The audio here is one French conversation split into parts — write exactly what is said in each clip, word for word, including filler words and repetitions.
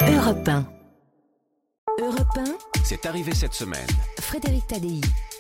Europe un. Europe un, C'est arrivé cette semaine. Frédéric Tadei.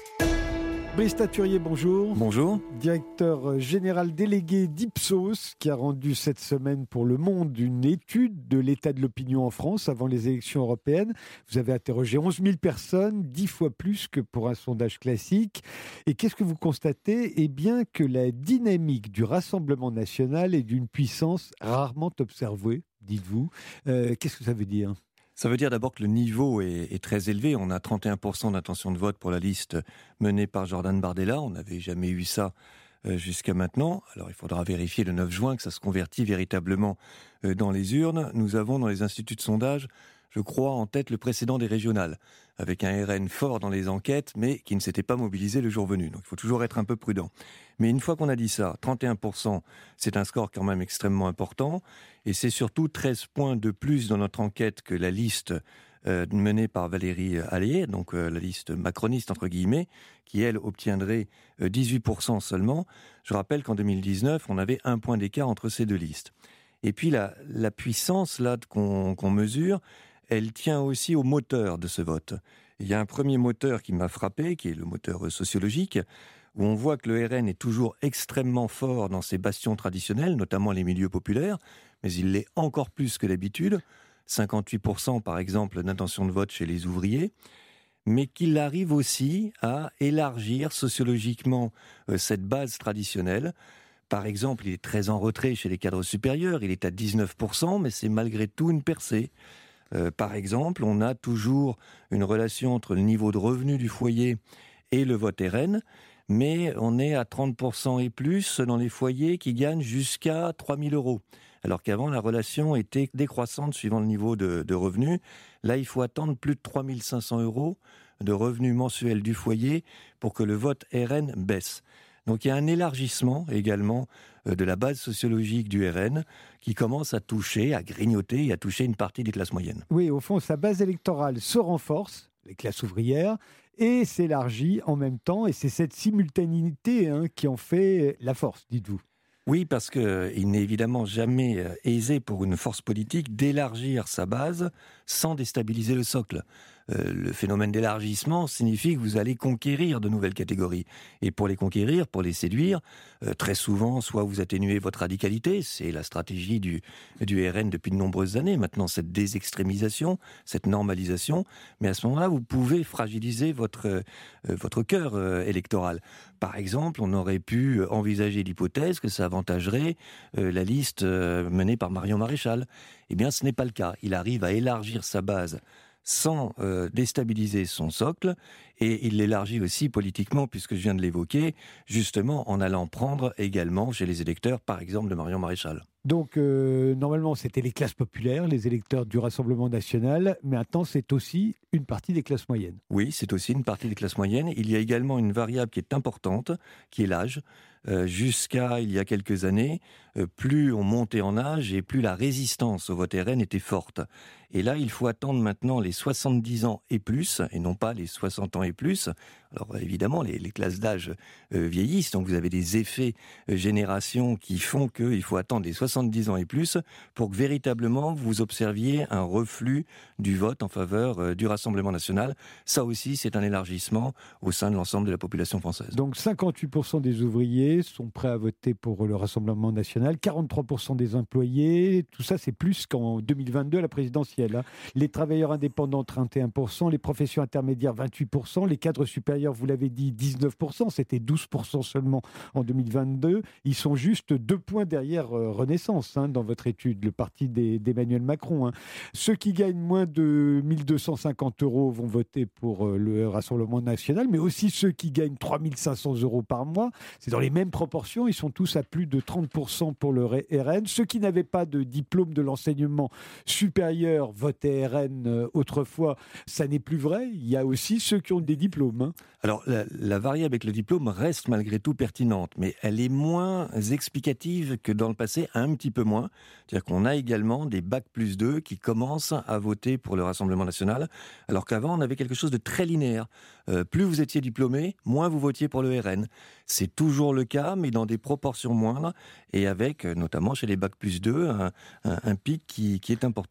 Brice Taturier, bonjour. Bonjour. Directeur général délégué d'Ipsos, qui a rendu cette semaine pour Le Monde une étude de l'état de l'opinion en France avant les élections européennes. Vous avez interrogé onze mille personnes, dix fois plus que pour un sondage classique. Et qu'est-ce que vous constatez ? Eh bien que la dynamique du Rassemblement national est d'une puissance rarement observée, dites-vous. Euh, qu'est-ce que ça veut dire ? Ça veut dire d'abord que le niveau est, est très élevé. On a trente et un pour cent d'intention de vote pour la liste menée par Jordan Bardella. On n'avait jamais eu ça euh, jusqu'à maintenant. Alors il faudra vérifier le neuf juin que ça se convertit véritablement euh, dans les urnes. Nous avons dans les instituts de sondage, je crois, en tête le précédent des régionales, avec un R N fort dans les enquêtes, mais qui ne s'était pas mobilisé le jour venu. Donc il faut toujours être un peu prudent. Mais une fois qu'on a dit ça, trente et un pour cent, c'est un score quand même extrêmement important, et c'est surtout treize points de plus dans notre enquête que la liste euh, menée par Valérie Allier, donc euh, la liste macroniste entre guillemets, qui elle obtiendrait euh, dix-huit pour cent seulement. Je rappelle qu'en deux mille dix-neuf, on avait un point d'écart entre ces deux listes. Et puis la, la puissance là qu'on, qu'on mesure, elle tient aussi au moteur de ce vote. Il y a un premier moteur qui m'a frappé, qui est le moteur sociologique, où on voit que le R N est toujours extrêmement fort dans ses bastions traditionnels, notamment les milieux populaires, mais il l'est encore plus que d'habitude, cinquante-huit pour cent par exemple d'intention de vote chez les ouvriers, mais qu'il arrive aussi à élargir sociologiquement euh, cette base traditionnelle. Par exemple, il est très en retrait chez les cadres supérieurs, il est à dix-neuf pour cent, mais c'est malgré tout une percée. Euh, par exemple, on a toujours une relation entre le niveau de revenu du foyer et le vote R N, mais on est à trente pour cent et plus dans les foyers qui gagnent jusqu'à trois mille euros. Alors qu'avant, la relation était décroissante suivant le niveau de, de revenu. Là, il faut attendre plus de trois mille cinq cents euros de revenus mensuels du foyer pour que le vote R N baisse. Donc il y a un élargissement également de la base sociologique du R N qui commence à toucher, à grignoter et à toucher une partie des classes moyennes. Oui, au fond, sa base électorale se renforce, les classes ouvrières, et s'élargit en même temps. Et c'est cette simultanéité hein, qui en fait la force, dites-vous. Oui, parce qu'il n'est évidemment jamais aisé pour une force politique d'élargir sa base sans déstabiliser le socle. Euh, le phénomène d'élargissement signifie que vous allez conquérir de nouvelles catégories. Et pour les conquérir, pour les séduire, euh, très souvent, soit vous atténuez votre radicalité, c'est la stratégie du, du R N depuis de nombreuses années, maintenant cette désextrémisation, cette normalisation, mais à ce moment-là, vous pouvez fragiliser votre, euh, votre cœur euh, électoral. Par exemple, on aurait pu envisager l'hypothèse que ça avantagerait euh, la liste euh, menée par Marion Maréchal. Eh bien, ce n'est pas le cas. Il arrive à élargir sa base sans euh, déstabiliser son socle, et il l'élargit aussi politiquement, puisque je viens de l'évoquer, justement en allant prendre également chez les électeurs, par exemple, de Marion Maréchal. Donc, euh, normalement, c'était les classes populaires, les électeurs du Rassemblement national, mais maintenant, c'est aussi une partie des classes moyennes. Oui, c'est aussi une partie des classes moyennes. Il y a également une variable qui est importante, qui est l'âge. Euh, jusqu'à il y a quelques années, euh, plus on montait en âge et plus la résistance au vote R N était forte. Et là, il faut attendre maintenant les soixante-dix ans et plus, et non pas les soixante ans et plus. Alors évidemment, les, les classes d'âge euh, vieillissent, donc vous avez des effets euh, génération qui font qu'il faut attendre les soixante-dix ans et plus pour que véritablement vous observiez un reflux du vote en faveur euh, du Rassemblement national. Ça aussi, c'est un élargissement au sein de l'ensemble de la population française. Donc cinquante-huit pour cent des ouvriers sont prêts à voter pour le Rassemblement national, quarante-trois pour cent des employés, tout ça c'est plus qu'en deux mille vingt-deux à la présidentielle. Hein. Les travailleurs indépendants, trente et un pour cent, les professions intermédiaires, vingt-huit pour cent, les cadres supérieurs, vous l'avez dit, dix-neuf pour cent, c'était douze pour cent seulement en deux mille vingt-deux. Ils sont juste deux points derrière euh, Renaissance hein, dans votre étude, le parti des, d'Emmanuel Macron. Hein. Ceux qui gagnent moins de mille deux cent cinquante euros vont voter pour euh, le Rassemblement national, mais aussi ceux qui gagnent trois mille cinq cents euros par mois, c'est dans les mêmes proportions, ils sont tous à plus de trente pour cent pour le R N. Ceux qui n'avaient pas de diplôme de l'enseignement supérieur votaient R N euh, autrefois, ça n'est plus vrai. Il y a aussi ceux qui ont des diplômes. Hein. Alors, la, la variable avec le diplôme reste malgré tout pertinente, mais elle est moins explicative que dans le passé, un petit peu moins. C'est-à-dire qu'on a également des bac plus deux qui commencent à voter pour le Rassemblement national, alors qu'avant, on avait quelque chose de très linéaire. Euh, plus vous étiez diplômé, moins vous votiez pour le R N. C'est toujours le cas, mais dans des proportions moindres, et avec, notamment chez les bac plus deux, un, un, un pic qui, qui est important.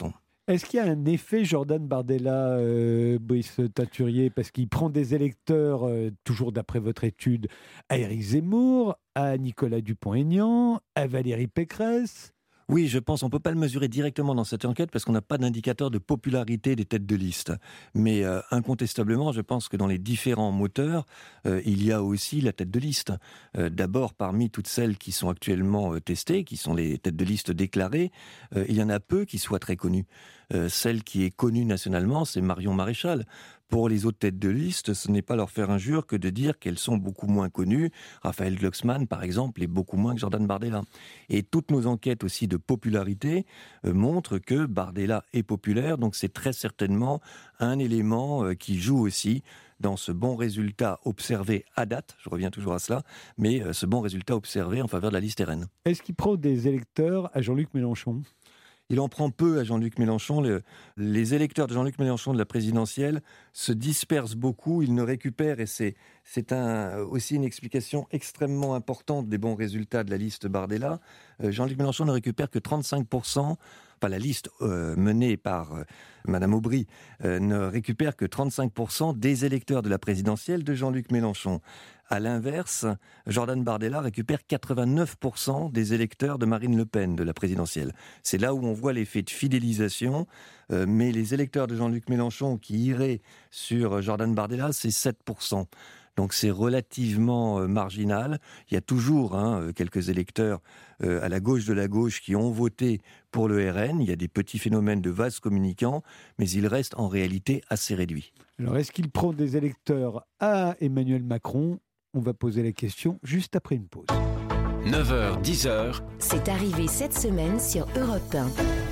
Est-ce qu'il y a un effet Jordan Bardella, euh, Brice Teinturier, parce qu'il prend des électeurs, euh, toujours d'après votre étude, à Éric Zemmour, à Nicolas Dupont-Aignan, à Valérie Pécresse? Oui, je pense, on ne peut pas le mesurer directement dans cette enquête parce qu'on n'a pas d'indicateur de popularité des têtes de liste. Mais euh, incontestablement, je pense que dans les différents moteurs, euh, il y a aussi la tête de liste. Euh, d'abord, parmi toutes celles qui sont actuellement euh, testées, qui sont les têtes de liste déclarées, euh, il y en a peu qui soient très connues. Euh, celle qui est connue nationalement, c'est Marion Maréchal. Pour les autres têtes de liste, ce n'est pas leur faire injure que de dire qu'elles sont beaucoup moins connues. Raphaël Glucksmann, par exemple, est beaucoup moins que Jordan Bardella. Et toutes nos enquêtes aussi de popularité euh, montrent que Bardella est populaire, donc c'est très certainement un élément euh, qui joue aussi dans ce bon résultat observé à date, je reviens toujours à cela, mais euh, ce bon résultat observé en faveur de la liste R N. Est-ce qu'il prend des électeurs à Jean-Luc Mélenchon ? Il en prend peu à Jean-Luc Mélenchon. Le, les électeurs de Jean-Luc Mélenchon de la présidentielle se dispersent beaucoup. Ils ne récupèrent, et c'est, c'est un, aussi une explication extrêmement importante des bons résultats de la liste Bardella. Euh, Jean-Luc Mélenchon ne récupère que trente-cinq pour cent. Enfin, la liste euh, menée par euh, Madame Aubry euh, ne récupère que trente-cinq pour cent des électeurs de la présidentielle de Jean-Luc Mélenchon. À l'inverse, Jordan Bardella récupère quatre-vingt-neuf pour cent des électeurs de Marine Le Pen de la présidentielle. C'est là où on voit l'effet de fidélisation, euh, mais les électeurs de Jean-Luc Mélenchon qui iraient sur Jordan Bardella, c'est sept pour cent. Donc c'est relativement euh, marginal. Il y a toujours hein, quelques électeurs euh, à la gauche de la gauche qui ont voté pour le R N. Il y a des petits phénomènes de vases communicants, mais il reste en réalité assez réduit. Alors est-ce qu'il prend des électeurs à Emmanuel Macron ? On va poser la question juste après une pause. neuf heures dix heures. C'est arrivé cette semaine sur Europe un.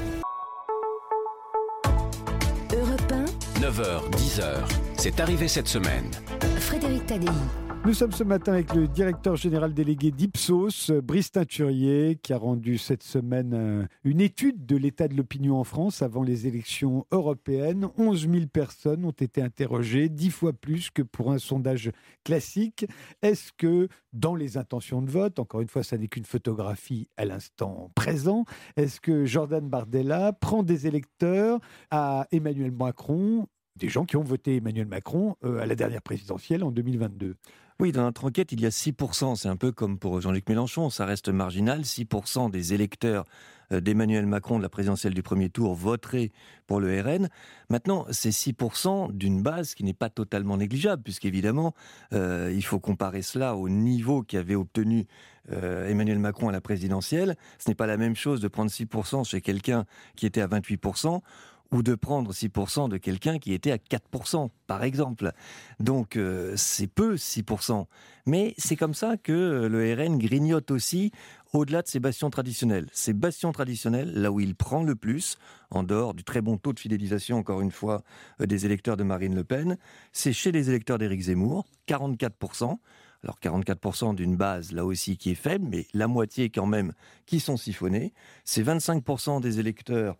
Europe un. neuf heures dix heures. C'est arrivé cette semaine. Frédéric Tadei. Nous sommes ce matin avec le directeur général délégué d'Ipsos, Brice Teinturier, qui a rendu cette semaine une étude de l'état de l'opinion en France avant les élections européennes. onze mille personnes ont été interrogées, dix fois plus que pour un sondage classique. Est-ce que, dans les intentions de vote, encore une fois, ça n'est qu'une photographie à l'instant présent, est-ce que Jordan Bardella prend des électeurs à Emmanuel Macron, des gens qui ont voté Emmanuel Macron euh, à la dernière présidentielle en deux mille vingt-deux? Oui, dans notre enquête, il y a six pour cent. C'est un peu comme pour Jean-Luc Mélenchon, ça reste marginal. six pour cent des électeurs d'Emmanuel Macron de la présidentielle du premier tour voteraient pour le R N. Maintenant, c'est six pour cent d'une base qui n'est pas totalement négligeable, puisqu'évidemment, euh, il faut comparer cela au niveau qu'avait obtenu euh, Emmanuel Macron à la présidentielle. Ce n'est pas la même chose de prendre six pour cent chez quelqu'un qui était à vingt-huit pour cent, ou de prendre six pour cent de quelqu'un qui était à quatre pour cent, par exemple. Donc, euh, c'est peu, six pour cent. Mais c'est comme ça que le R N grignote aussi au-delà de ses bastions traditionnels. Ces bastions traditionnels, là où il prend le plus, en dehors du très bon taux de fidélisation, encore une fois, euh, des électeurs de Marine Le Pen, c'est chez les électeurs d'Éric Zemmour, quarante-quatre pour cent. Alors quarante-quatre pour cent d'une base, là aussi, qui est faible, mais la moitié quand même qui sont siphonnés. C'est vingt-cinq pour cent des électeurs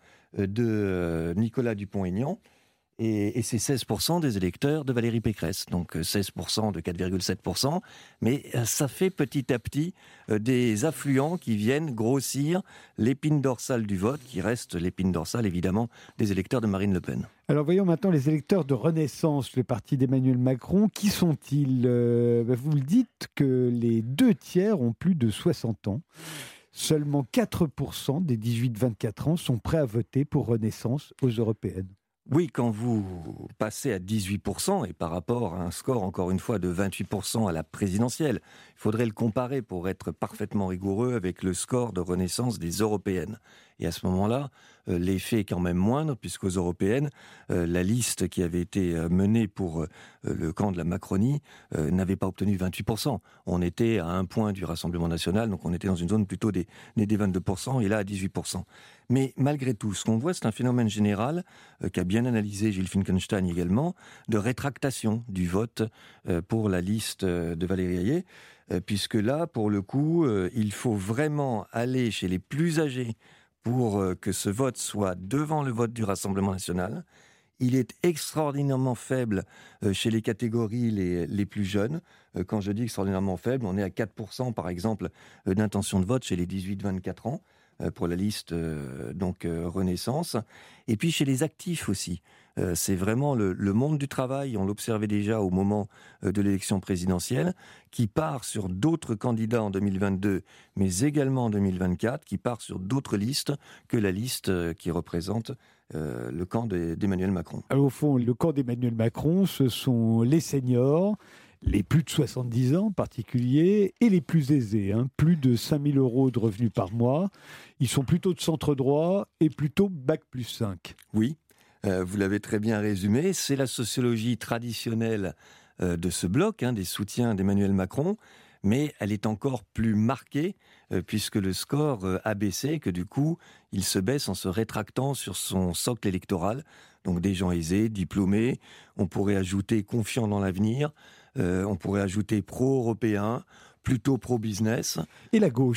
de Nicolas Dupont-Aignan et, et c'est seize pour cent des électeurs de Valérie Pécresse. Donc seize pour cent de quatre virgule sept pour cent. Mais ça fait petit à petit des affluents qui viennent grossir l'épine dorsale du vote, qui reste l'épine dorsale, évidemment, des électeurs de Marine Le Pen. Alors voyons maintenant les électeurs de Renaissance, le parti d'Emmanuel Macron. Qui sont-ils ? euh, Vous le dites que les deux tiers ont plus de soixante ans. Seulement quatre pour cent des dix-huit vingt-quatre ans sont prêts à voter pour Renaissance aux européennes. Oui, quand vous passez à dix-huit pour cent et par rapport à un score, encore une fois, de vingt-huit pour cent à la présidentielle, il faudrait le comparer pour être parfaitement rigoureux avec le score de Renaissance des européennes. Et à ce moment-là, euh, l'effet est quand même moindre, puisqu'aux européennes, euh, la liste qui avait été euh, menée pour euh, le camp de la Macronie euh, n'avait pas obtenu vingt-huit pour cent. On était à un point du Rassemblement national, donc on était dans une zone plutôt des, des vingt-deux pour cent, et là à dix-huit pour cent. Mais malgré tout, ce qu'on voit, c'est un phénomène général euh, qu'a bien analysé Gilles Finkelstein également, de rétractation du vote euh, pour la liste euh, de Valérie Hayet, euh, puisque là, pour le coup, euh, il faut vraiment aller chez les plus âgés pour euh, que ce vote soit devant le vote du Rassemblement national. Il est extraordinairement faible euh, chez les catégories les, les plus jeunes. Euh, quand je dis extraordinairement faible, on est à quatre pour cent, par exemple, euh, d'intention de vote chez les dix-huit vingt-quatre ans. euh, pour la liste euh, donc euh, Renaissance. Et puis chez les actifs aussi. Euh, c'est vraiment le, le monde du travail, on l'observait déjà au moment euh, de l'élection présidentielle, qui part sur d'autres candidats en deux mille vingt-deux, mais également en deux mille vingt-quatre, qui part sur d'autres listes que la liste euh, qui représente euh, le camp de, d'Emmanuel Macron. Alors, au fond, le camp d'Emmanuel Macron, ce sont les seniors, les plus de soixante-dix ans en particulier, et les plus aisés, hein, plus de cinq mille euros de revenus par mois. Ils sont plutôt de centre droit et plutôt bac plus cinq. Oui. Euh, vous l'avez très bien résumé, c'est la sociologie traditionnelle euh, de ce bloc, hein, des soutiens d'Emmanuel Macron, mais elle est encore plus marquée euh, puisque le score euh, a baissé, que du coup, il se baisse en se rétractant sur son socle électoral. Donc des gens aisés, diplômés, on pourrait ajouter confiants dans l'avenir, euh, on pourrait ajouter pro-européen, plutôt pro-business. Et la gauche ?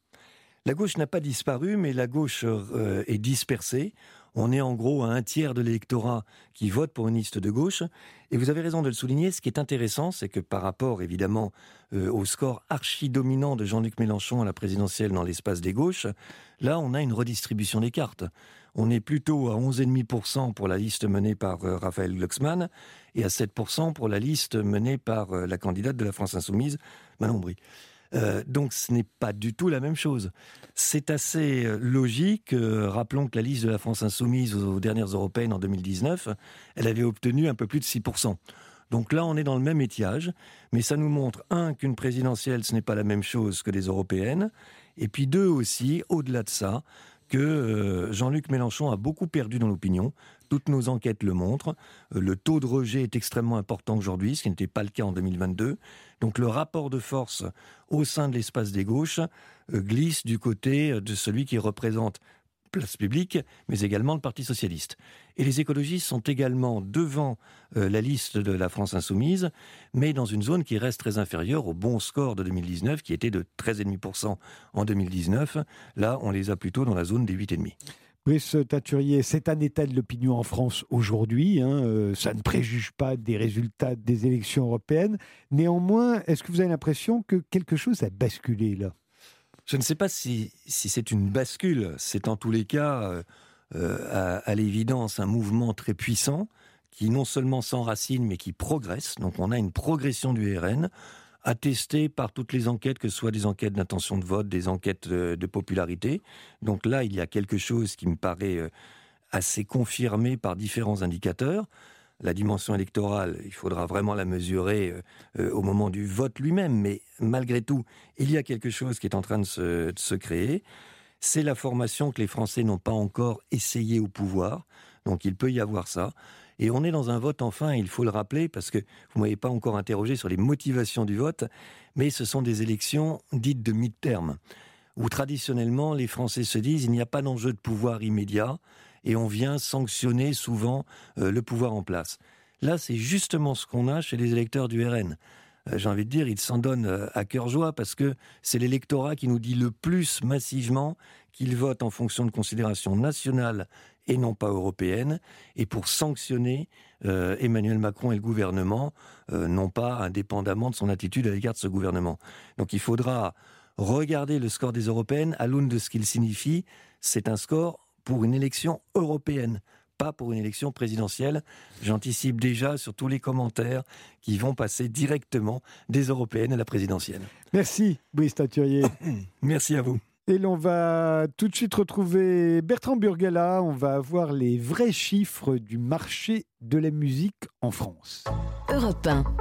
La gauche n'a pas disparu, mais la gauche euh, est dispersée. On est en gros à un tiers de l'électorat qui vote pour une liste de gauche. Et vous avez raison de le souligner, ce qui est intéressant, c'est que par rapport évidemment euh, au score archi-dominant de Jean-Luc Mélenchon à la présidentielle dans l'espace des gauches, là on a une redistribution des cartes. On est plutôt à onze virgule cinq pour cent pour la liste menée par euh, Raphaël Glucksmann et à sept pour cent pour la liste menée par euh, la candidate de la France Insoumise, Manon Bry. Euh, donc ce n'est pas du tout la même chose. C'est assez euh, logique. Euh, rappelons que la liste de la France Insoumise aux, aux dernières européennes en deux mille dix-neuf, elle avait obtenu un peu plus de six pour cent. Donc là, on est dans le même étiage, mais ça nous montre, un, qu'une présidentielle, ce n'est pas la même chose que les européennes, et puis deux aussi, au-delà de ça, que euh, Jean-Luc Mélenchon a beaucoup perdu dans l'opinion. Toutes nos enquêtes le montrent. Euh, le taux de rejet est extrêmement important aujourd'hui, ce qui n'était pas le cas en deux mille vingt-deux. Donc le rapport de force au sein de l'espace des gauches euh, glisse du côté de celui qui représente Place Publique, mais également le Parti Socialiste. Et les écologistes sont également devant euh, la liste de la France Insoumise, mais dans une zone qui reste très inférieure au bon score de deux mille dix-neuf, qui était de treize virgule cinq pour cent en deux mille dix-neuf. Là, on les a plutôt dans la zone des huit virgule cinq pour cent. Brice Teinturier, c'est un état de l'opinion en France aujourd'hui. Hein, euh, ça ne préjuge pas des résultats des élections européennes. Néanmoins, est-ce que vous avez l'impression que quelque chose a basculé là ? Je ne sais pas si, si c'est une bascule. C'est en tous les cas, euh, euh, à, à l'évidence, un mouvement très puissant qui non seulement s'enracine, mais qui progresse. Donc on a une progression du R N, attestée par toutes les enquêtes, que ce soit des enquêtes d'intention de vote, des enquêtes de, de popularité. Donc là, il y a quelque chose qui me paraît euh, assez confirmé par différents indicateurs. La dimension électorale, il faudra vraiment la mesurer euh, euh, au moment du vote lui-même, mais malgré tout, il y a quelque chose qui est en train de se, de se créer. C'est la formation que les Français n'ont pas encore essayé au pouvoir, donc il peut y avoir ça. Et on est dans un vote, enfin, il faut le rappeler, parce que vous ne m'avez pas encore interrogé sur les motivations du vote, mais ce sont des élections dites de mi-terme, où traditionnellement les Français se disent il n'y a pas d'enjeu de pouvoir immédiat, et on vient sanctionner souvent euh, le pouvoir en place. Là, c'est justement ce qu'on a chez les électeurs du R N. Euh, j'ai envie de dire, ils s'en donnent euh, à cœur joie parce que c'est l'électorat qui nous dit le plus massivement qu'il vote en fonction de considérations nationales et non pas européennes, et pour sanctionner euh, Emmanuel Macron et le gouvernement, euh, non pas indépendamment de son attitude à l'égard de ce gouvernement. Donc il faudra regarder le score des européennes à l'aune de ce qu'il signifie. C'est un score pour une élection européenne, pas pour une élection présidentielle. J'anticipe déjà sur tous les commentaires qui vont passer directement des européennes à la présidentielle. Merci, Brice Teinturier. Merci à vous. Et l'on va tout de suite retrouver Bertrand Burgala. On va avoir les vrais chiffres du marché de la musique en France. Europe un.